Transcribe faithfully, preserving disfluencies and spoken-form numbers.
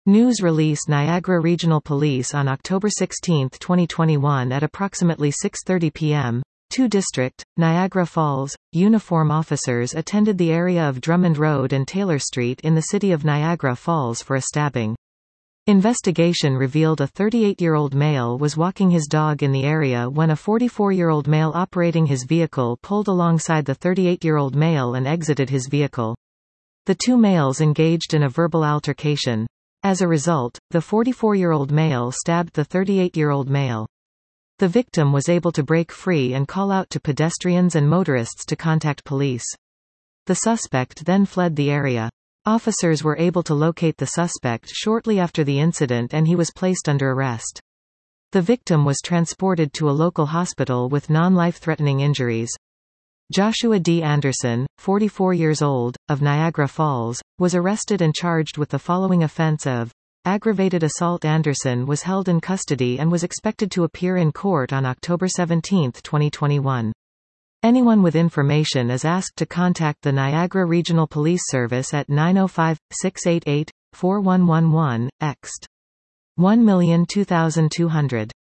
News release Niagara Regional Police on October sixteenth twenty twenty-one at approximately six thirty p m two District, Niagara Falls, uniform officers attended the area of Drummond Road and Taylor Street in the city of Niagara Falls for a stabbing. Investigation revealed a thirty-eight-year-old male was walking his dog in the area when a forty-four-year-old male operating his vehicle pulled alongside the thirty-eight-year-old male and exited his vehicle. The two males engaged in a verbal altercation. As a result, the forty-four-year-old male stabbed the thirty-eight-year-old male. The victim was able to break free and call out to pedestrians and motorists to contact police. The suspect then fled the area. Officers were able to locate the suspect shortly after the incident and he was placed under arrest. The victim was transported to a local hospital with non-life-threatening injuries. Joshua D. Anderson, forty-four years old, of Niagara Falls, was arrested and charged with the following offense of aggravated assault. Anderson was held in custody and was expected to appear in court on October seventeenth twenty twenty-one. Anyone with information is asked to contact the Niagara Regional Police Service at nine oh five, six eight eight, four one one one, ext. one million two thousand two hundred.